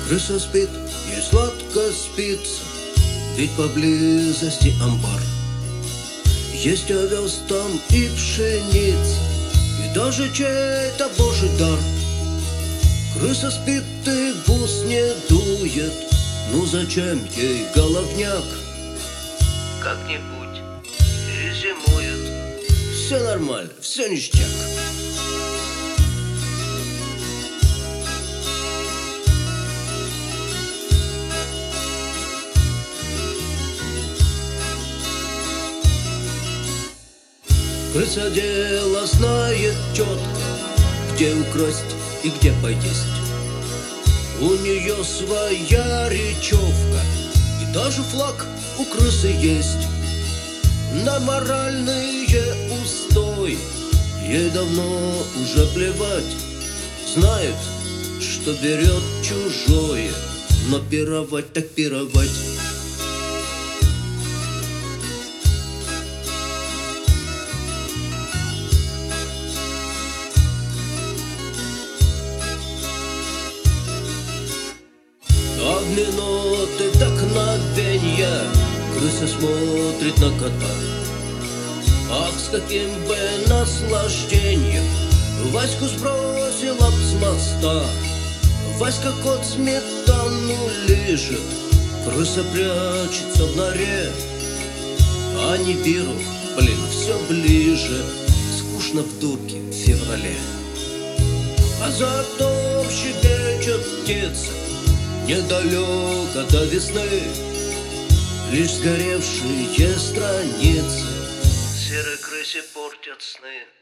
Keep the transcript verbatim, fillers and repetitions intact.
Крыса спит, ей сладко спится, ведь поблизости амбар. Есть овес там и пшеница, и даже чей-то божий дар. Крыса спит и в ус не дует, ну зачем ей головняк? Как-нибудь перезимует. Все нормально, все ништяк. Крыса дело знает четко, где украсть и где поесть. У нее своя речевка, и даже флаг у крысы есть. На моральные устои ей давно уже плевать. Знает, что берет чужое, но пировать так пировать. А в минуты вдохновенья крыса смотрит на кота. Ах, с каким бы наслаждением Ваську сбросила б с моста. Васька кот сметану лижет, крыса прячется в норе. А Нибиру, блин, все ближе. Скучно в дурке в феврале. А за окном щебечут птицы, недалеко до весны. Лишь сгоревшие страницы серой крысе портят сны.